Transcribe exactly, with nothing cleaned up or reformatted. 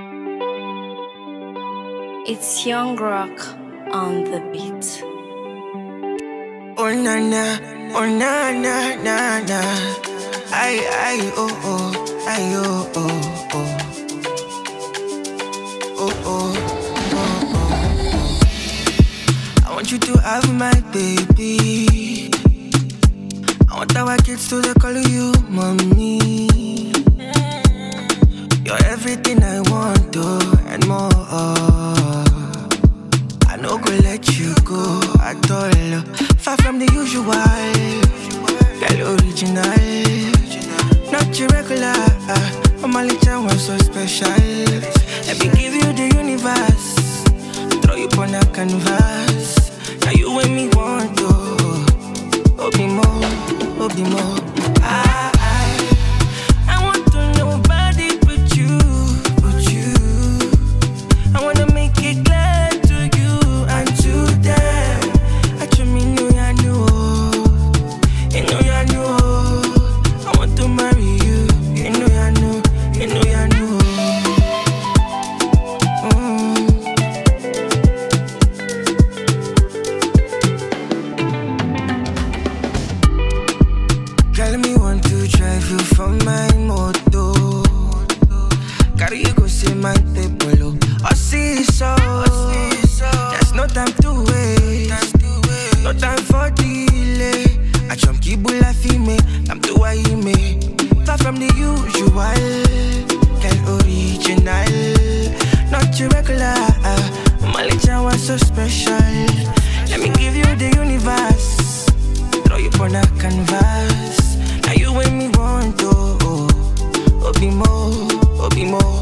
It's Young Rock on the beat. Oh na na, oh na na na na. Ay ay oh oh, ay oh oh oh. Oh oh oh oh. I want you to have my baby. I want our kids to they call you mommy. You're everything I want, oh, and more. I no go let you go at all. Far from the usual, girl original, not your regular. I'm a little one so special. Let me give you the universe, throw you on a canvas. Now you and me want to, oh be more, oh be more. I, I, I want to nobody but you, but you. I wanna make it clear to you and to them. I just me know ya know, you know ya know. I want to marry you, you know ya know, you know ya know. Mm. Girl, me want to drive you from my moto. Carry you go see my table. I see so. There's no time to waste. No time for delay. I jump kibula fime. I'm too high me. Far from the usual. Girl original. Not your regular. My little one so special. Let me give you the universe. Throw you on a canvas. Now you and me want to. Oh, be more, oh, be more.